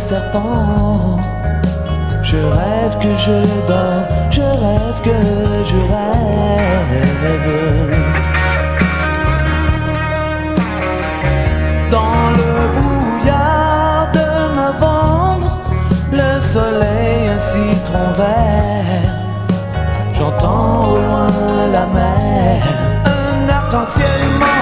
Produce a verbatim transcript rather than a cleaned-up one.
serpent. Je rêve que je dors, je rêve que je rêve. Dans le brouillard de novembre, le soleil un citron vert. J'entends au loin la mer, un arc-en-ciel.